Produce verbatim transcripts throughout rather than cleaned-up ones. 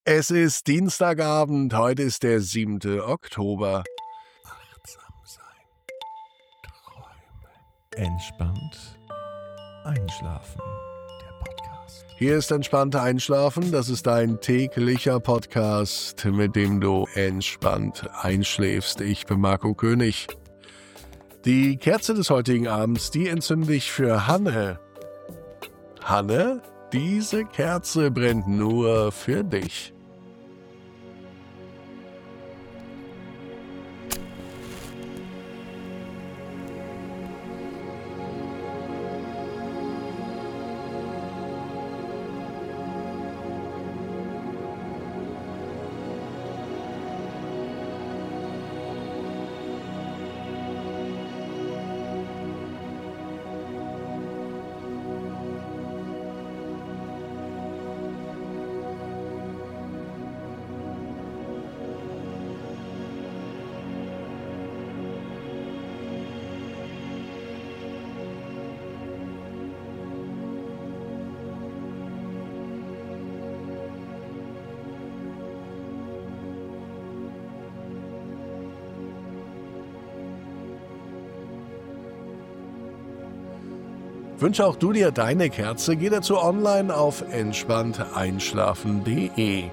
Es ist Dienstagabend, heute ist der siebte Oktober. Achtsam sein, träumen, entspannt einschlafen. Der Podcast. Hier ist Entspannt Einschlafen, das ist dein täglicher Podcast, mit dem du entspannt einschläfst. Ich bin Marco König. Die Kerze des heutigen Abends, die entzünde ich für Hanne. Hanne, diese Kerze brennt nur für dich. Wünsche auch du dir deine Kerze, geh dazu online auf entspannt einschlafen punkt de.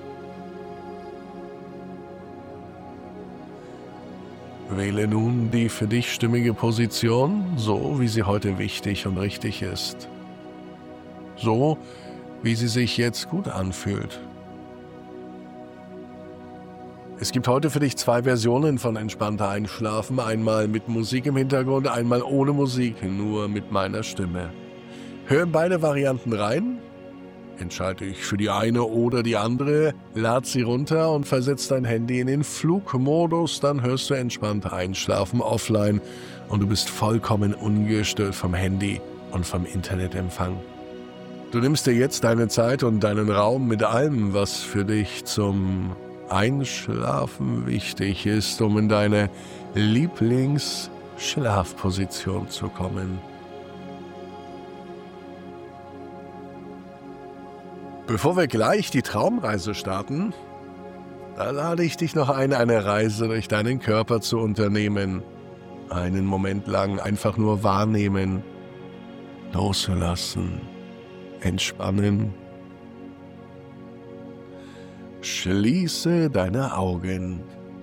Wähle nun die für dich stimmige Position, so wie sie heute wichtig und richtig ist. So, wie sie sich jetzt gut anfühlt. Es gibt heute für dich zwei Versionen von entspannter Einschlafen, einmal mit Musik im Hintergrund, einmal ohne Musik, nur mit meiner Stimme. Hör in beide Varianten rein, entscheide dich für die eine oder die andere, lad sie runter und versetz dein Handy in den Flugmodus, dann hörst du entspannt Einschlafen offline und du bist vollkommen ungestört vom Handy und vom Internetempfang. Du nimmst dir jetzt deine Zeit und deinen Raum mit allem, was für dich zum Einschlafen wichtig ist, um in deine Lieblingsschlafposition zu kommen. Bevor wir gleich die Traumreise starten, da lade ich dich noch ein, eine Reise durch deinen Körper zu unternehmen. Einen Moment lang einfach nur wahrnehmen, loslassen, entspannen. Schließe deine Augen.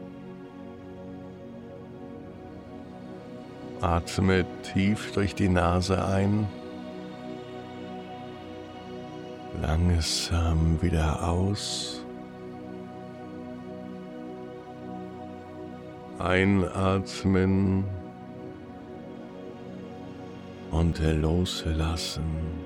Atme tief durch die Nase ein. Langsam wieder aus. Einatmen und loslassen.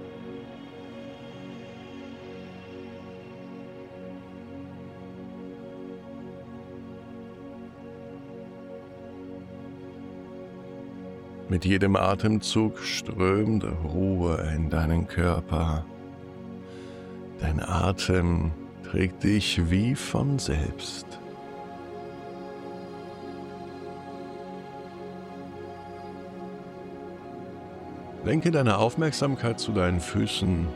Mit jedem Atemzug strömt Ruhe in deinen Körper. Dein Atem trägt dich wie von selbst. Lenke deine Aufmerksamkeit zu deinen Füßen.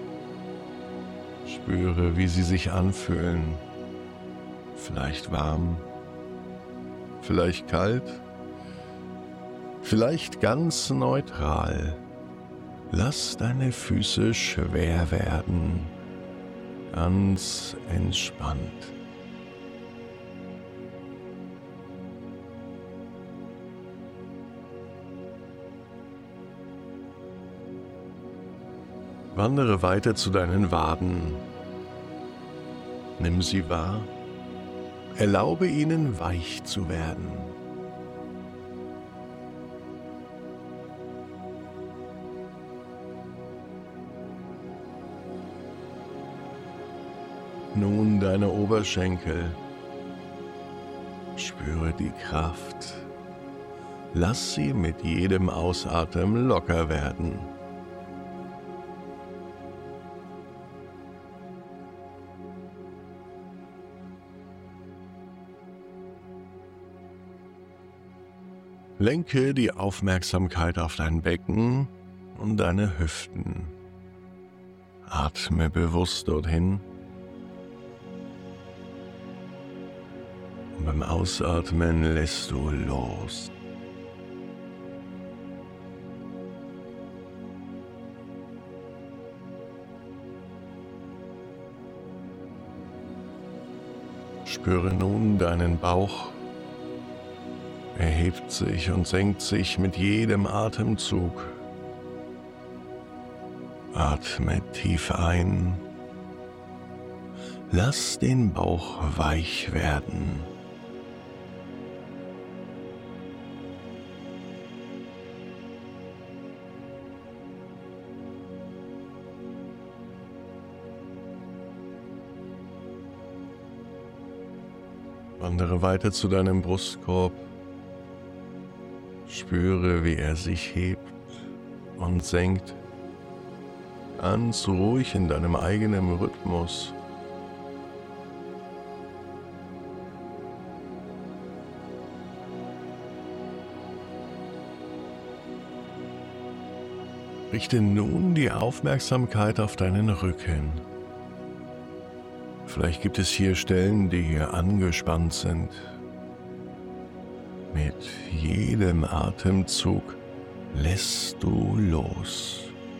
Spüre, wie sie sich anfühlen. Vielleicht warm, vielleicht kalt. Vielleicht ganz neutral. Lass deine Füße schwer werden, ganz entspannt. Wandere weiter zu deinen Waden. Nimm sie wahr. Erlaube ihnen, weich zu werden. Nun deine Oberschenkel. Spüre die Kraft. Lass sie mit jedem Ausatmen locker werden. Lenke die Aufmerksamkeit auf dein Becken und deine Hüften. Atme bewusst dorthin. Beim Ausatmen lässt du los. Spüre nun deinen Bauch. Er hebt sich und senkt sich mit jedem Atemzug. Atme tief ein. Lass den Bauch weich werden. Wandere weiter zu deinem Brustkorb. Spüre, wie er sich hebt und senkt. Ganz ruhig in deinem eigenen Rhythmus. Richte nun die Aufmerksamkeit auf deinen Rücken. Vielleicht gibt es hier Stellen, die hier angespannt sind. Mit jedem Atemzug lässt du los.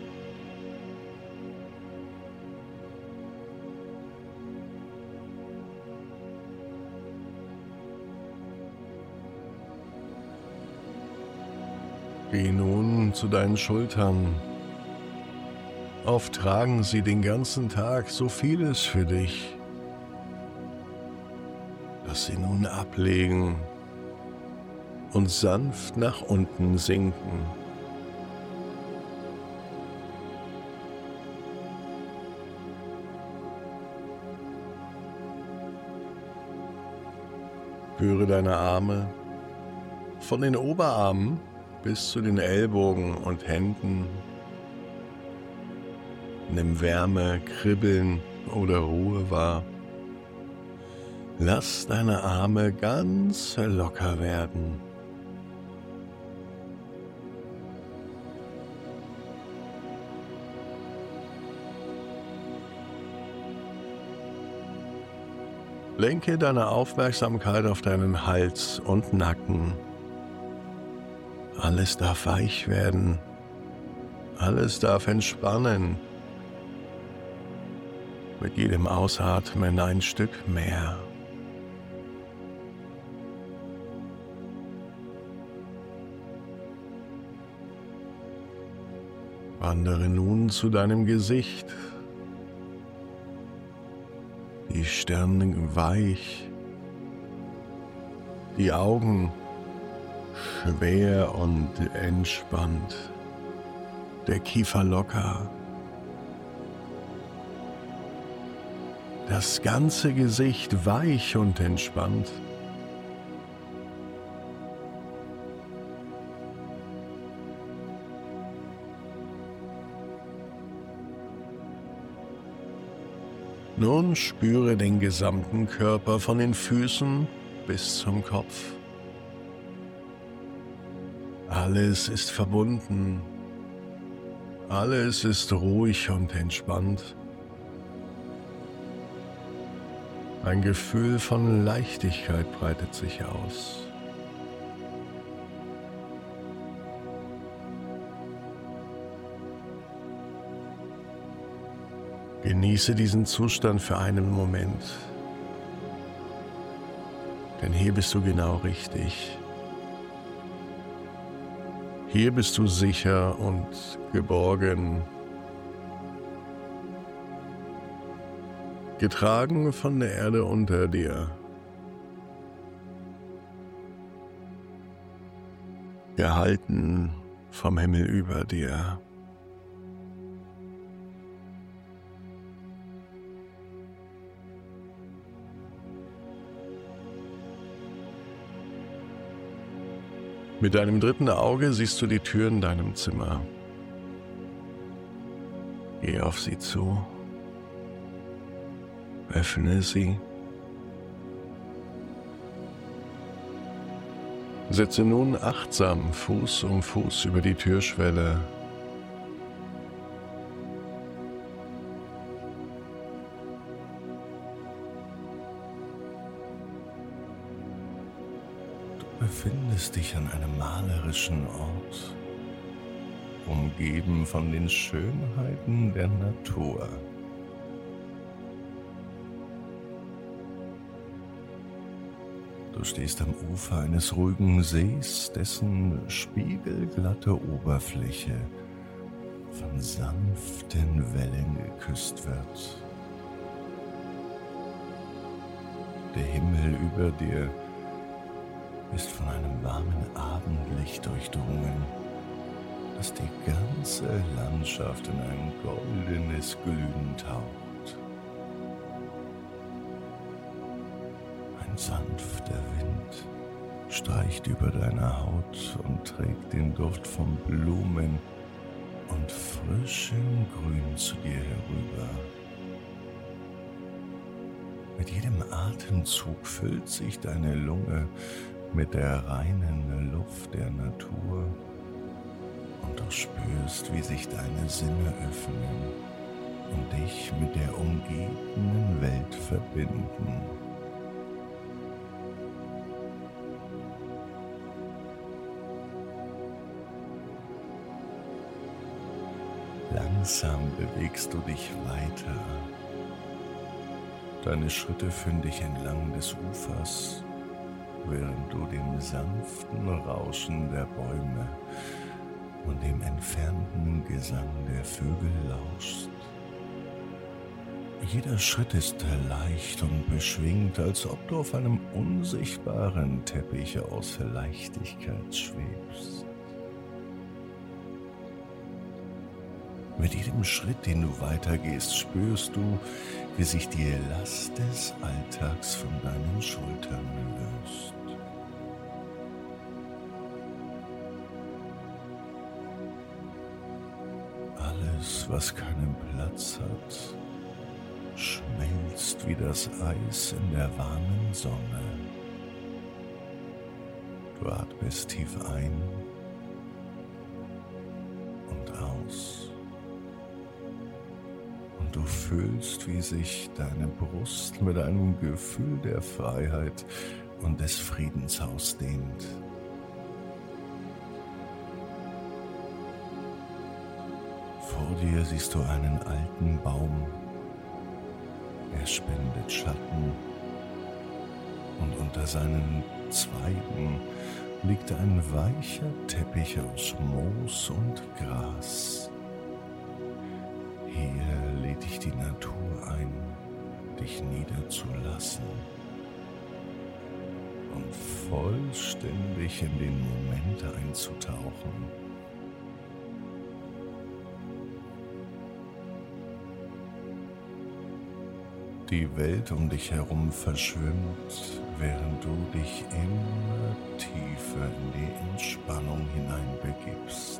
Geh nun zu deinen Schultern. Oft tragen sie den ganzen Tag so vieles für dich. Lass sie nun ablegen und sanft nach unten sinken. Spüre deine Arme von den Oberarmen bis zu den Ellbogen und Händen. Nimm Wärme, Kribbeln oder Ruhe wahr. Lass deine Arme ganz locker werden. Lenke deine Aufmerksamkeit auf deinen Hals und Nacken. Alles darf weich werden. Alles darf entspannen. Mit jedem Ausatmen ein Stück mehr. Wandere nun zu deinem Gesicht. Die Stirn weich, die Augen schwer und entspannt, der Kiefer locker. Das ganze Gesicht weich und entspannt. Nun spüre den gesamten Körper von den Füßen bis zum Kopf. Alles ist verbunden. Alles ist ruhig und entspannt. Ein Gefühl von Leichtigkeit breitet sich aus. Genieße diesen Zustand für einen Moment, denn hier bist du genau richtig. Hier bist du sicher und geborgen, getragen von der Erde unter dir, gehalten vom Himmel über dir. Mit deinem dritten Auge siehst du die Tür in deinem Zimmer. Geh auf sie zu. Öffne sie. Setze nun achtsam Fuß um Fuß über die Türschwelle. befindest dich an einem malerischen Ort, umgeben von den Schönheiten der Natur. Du stehst am Ufer eines ruhigen Sees, dessen spiegelglatte Oberfläche von sanften Wellen geküsst wird. Der Himmel über dir ist von einem warmen Abendlicht durchdrungen, das die ganze Landschaft in ein goldenes Glühen taucht. Ein sanfter Wind streicht über deine Haut und trägt den Duft von Blumen und frischem Grün zu dir herüber. Mit jedem Atemzug füllt sich deine Lunge mit der reinen Luft der Natur und du spürst, wie sich deine Sinne öffnen und dich mit der umgebenden Welt verbinden. Langsam bewegst du dich weiter. Deine Schritte führen dich entlang des Ufers, während du dem sanften Rauschen der Bäume und dem entfernten Gesang der Vögel lauschst. Jeder Schritt ist leicht und beschwingt, als ob du auf einem unsichtbaren Teppich aus Leichtigkeit schwebst. Mit jedem Schritt, den du weitergehst, spürst du, wie sich die Last des Alltags von deinen Schultern löst. Alles, was keinen Platz hat, schmilzt wie das Eis in der warmen Sonne. Du atmest tief ein und aus. Du fühlst, wie sich deine Brust mit einem Gefühl der Freiheit und des Friedens ausdehnt. Vor dir siehst du einen alten Baum. Er spendet Schatten und unter seinen Zweigen liegt ein weicher Teppich aus Moos und Gras. Hier lädt dich die Natur ein, dich niederzulassen und vollständig in den Moment einzutauchen. Die Welt um dich herum verschwimmt, während du dich immer tiefer in die Entspannung hineinbegibst.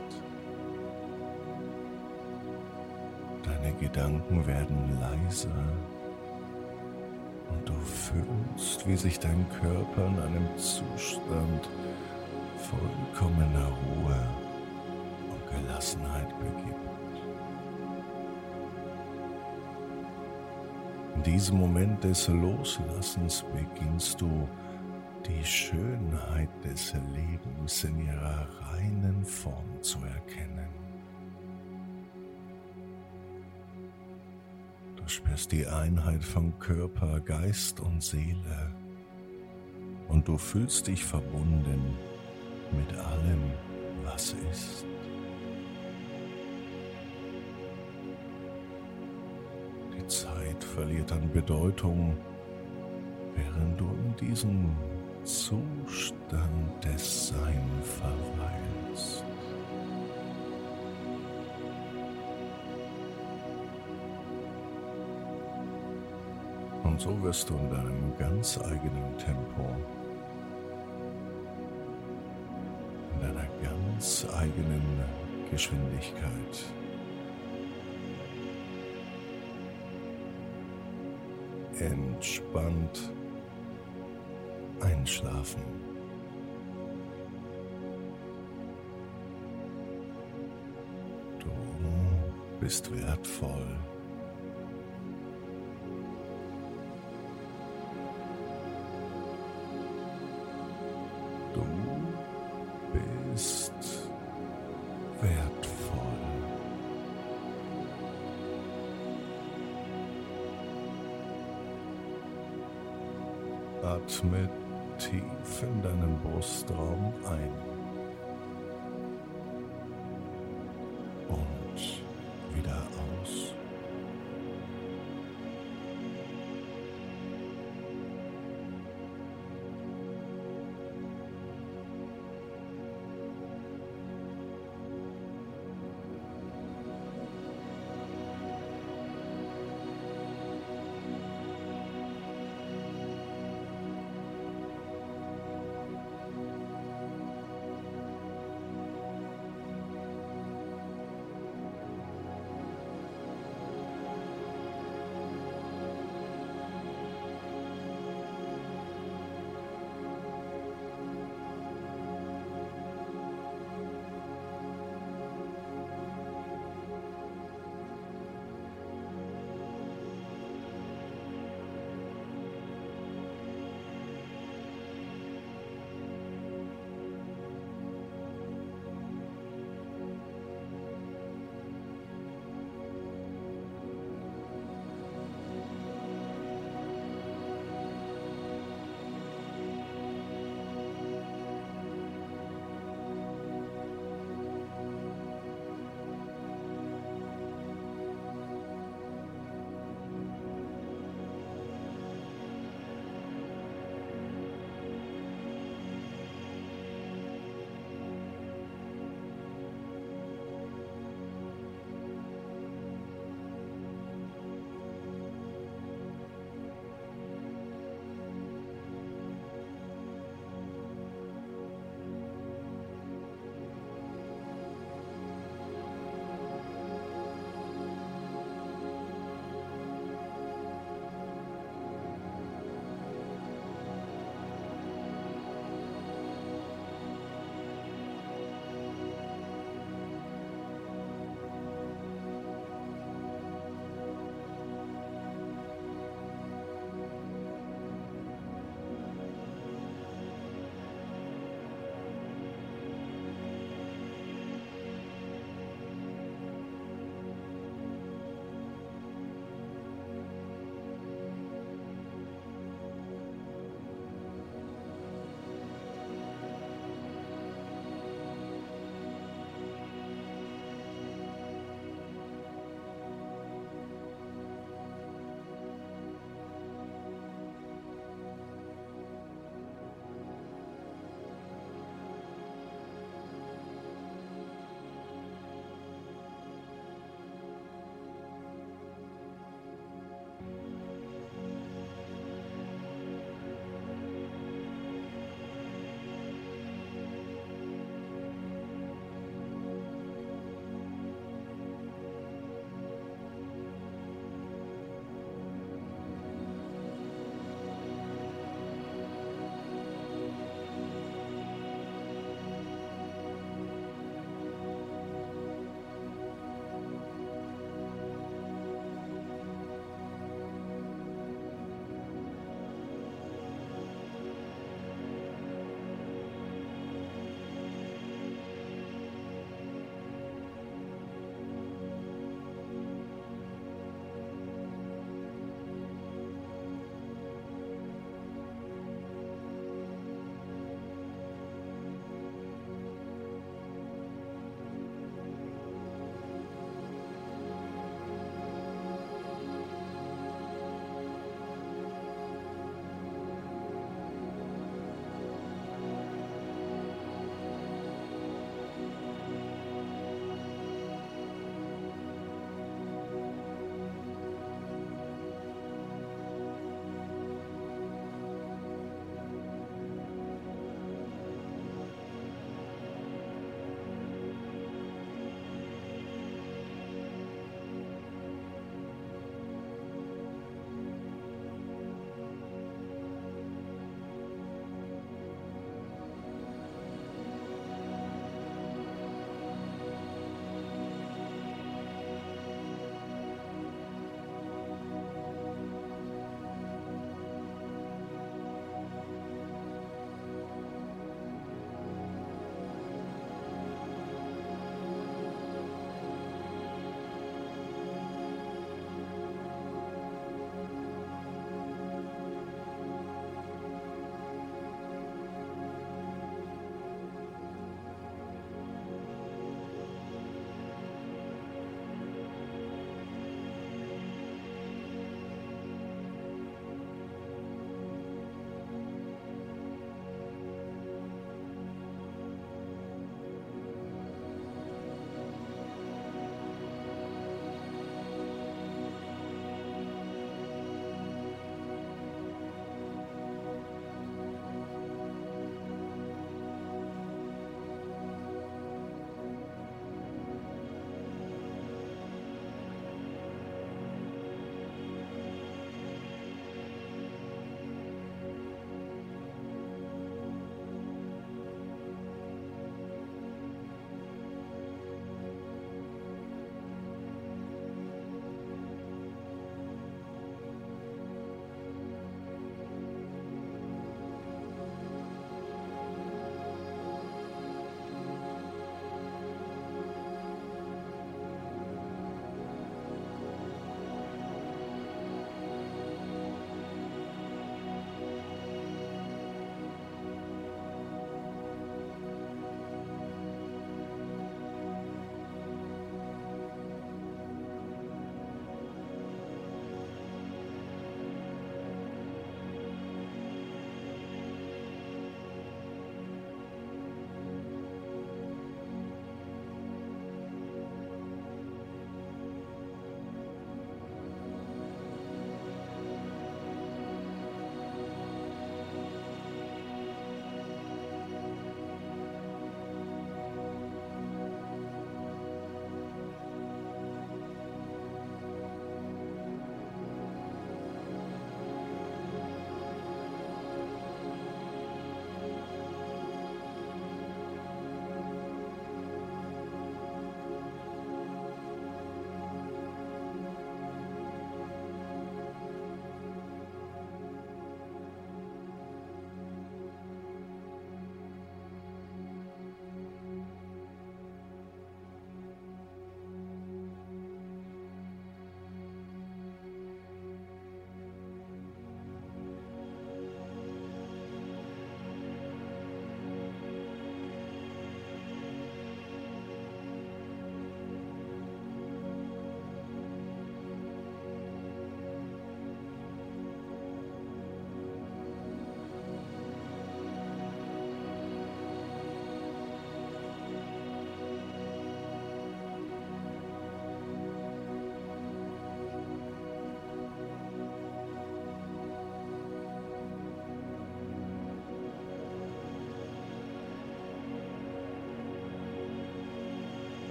Deine Gedanken werden leiser und du fühlst, wie sich dein Körper in einem Zustand vollkommener Ruhe und Gelassenheit begibt. In diesem Moment des Loslassens beginnst du, die Schönheit des Lebens in ihrer reinen Form zu erkennen. Du spürst die Einheit von Körper, Geist und Seele und du fühlst dich verbunden mit allem, was ist. Die Zeit verliert an Bedeutung, während du in diesem Zustand des Seins verweilst. Und so wirst du in deinem ganz eigenen Tempo, in deiner ganz eigenen Geschwindigkeit entspannt einschlafen. Du bist wertvoll. Du Atme tief in deinen Brustraum ein.